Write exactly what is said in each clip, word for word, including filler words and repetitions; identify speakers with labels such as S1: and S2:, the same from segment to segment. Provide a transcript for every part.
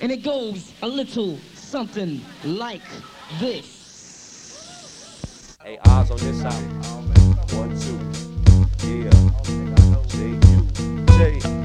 S1: And it goes a little something like this.
S2: Hey, eyes on this out. One, two. Yeah. J U J.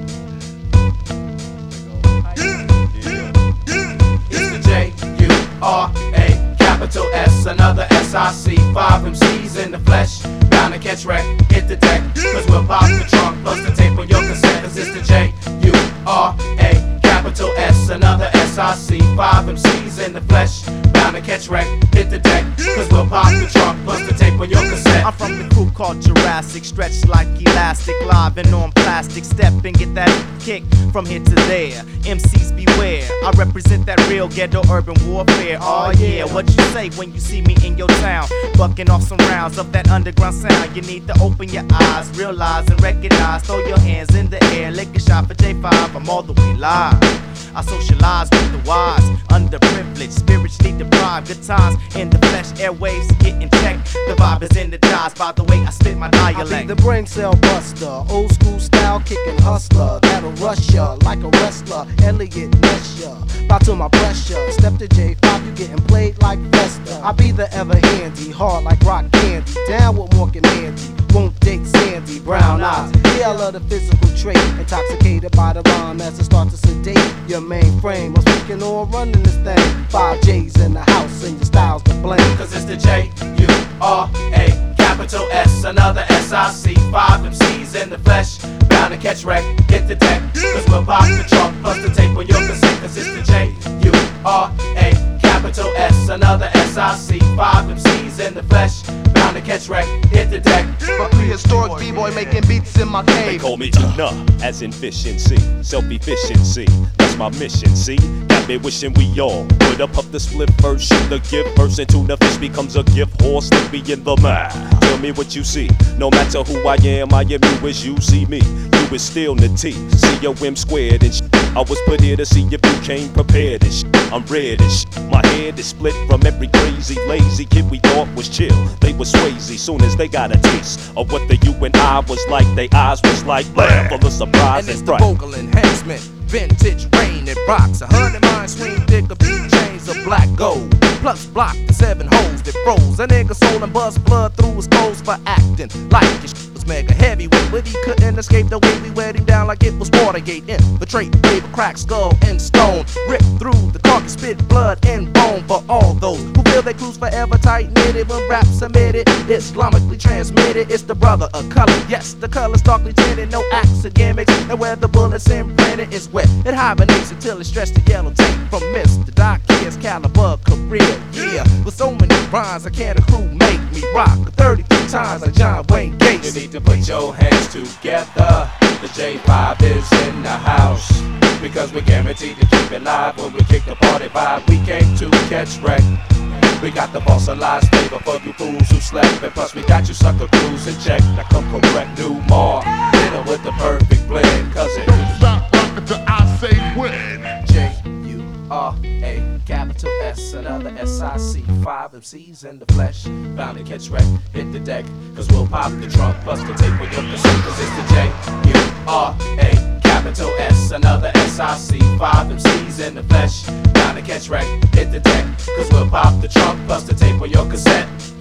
S3: It's the J U R A, capital S, another S I C. Five M Cs in the flesh, bound to catch wreck, hit the deck, cause we'll pop the trunk, plus the tape on your cassette, cause it's the J U R A, capital S, another S I C. Five M Cs in the flesh, bound to catch wreck, hit the deck, cause we'll pop the trunk, plus the tape on your cassette.
S4: I'm from the crew called Jurassic, stretched like elastic, live and on plastic. Step and get that kick from here to there. M Cs beware, I represent that real ghetto urban warfare. Oh yeah, what you say when you see me in your town? Bucking off some rounds of that underground sound. You need to open your eyes, realize and recognize. Throw your hands in the air, lick a shot for J five. I'm all the way live. I socialize with the wise, underprivileged, spiritually deprived. Good times in the flesh, airwaves getting checked. The vibe is in the dies by the way I spit my dialect.
S5: I be the brain cell buster, old school style kicking hustler. That'll rush ya like a wrestler, Elliot Ness ya. Bow to my pressure, step to J five, you getting played like Festa. I be the ever handy, hard like rock candy. Down with Morgan Mandy, won't date Sandy, brown eyes. Yeah, I love the physical trait, intoxicated by the rhyme as it starts to sedate your mainframe. I'm speaking on running this thing. Five J's in the house and your style's to blame.
S3: Cause it's the J U R A, capital S, another S I C. Five M Cs in the flesh, bound to catch wreck, hit the deck, cause we'll pop the trunk, plus the tape on your cassette, cause it's the J U R A, capital S, another S I C. Five M Cs in the flesh, bound to catch wreck, hit the deck.
S5: A prehistoric b-boy making beats in my
S2: They
S5: cave.
S2: call me Tuna, as in efficiency, self-efficiency. That's my mission, see? Got me wishing we all would up up the split first, shoot the gift first, and tuna fish becomes a gift horse, slippy in the mouth. Tell me what you see. No matter who I am, I am you as you see me. You is still Nati, C O M squared and sh. I was put here to see if you came prepared and sh. I'm red and sh. My head is split from every crazy, lazy kid we thought was chill. They was swayzy soon as they got a taste of what the you and I was like. They eyes was like blam, full of surprise
S6: And
S2: and
S6: it's the
S2: fright.
S6: vocal enhancement, vintage rain and rocks. A hundred mind swing, dick a few chains of black gold. Plus block the seven holes that froze. A nigga soul and bust blood through his clothes for acting like his shit was mega heavyweight. But he couldn't escape the way we wet him down like it was Watergate. Infiltrate, wave a crack skull and stone. Rip through the carcass, spit blood and bone. For all those who feel they cruise forever tight knitted when rap submitted, Islamically transmitted. It's the brother of color. Yes, the color's darkly tinted, no acts or gimmicks. And where the bullets imprinted is wet. It hibernates until it's stretched to yellow tape from Mister Doc Kid's caliber career. Yeah, with so many rhymes, I can't a crew make me rock thirty-three times like John Wayne
S3: You
S6: Gacy.
S3: need to put your hands together. The J five is in the house, because we're guaranteed to keep it live. When we kick the party vibe, we came to catch wreck. We got the fossilized flavor for you fools who slept, and plus we got you sucker crews in check. Now come correct, new more, hit 'em with the perfect blend, cause it
S7: Stop rocking till I say when.
S3: J U R A, capital S, another S I C. Five M Cs in the flesh, bound to catch wreck, hit the deck, cause we'll pop the trunk, plus the tape with your cassette, cause it's the J U R A, capital S, another S I C. Five M Cs in the flesh, bound to catch wreck, hit the deck, cause we'll pop the trunk, plus the tape with your cassette.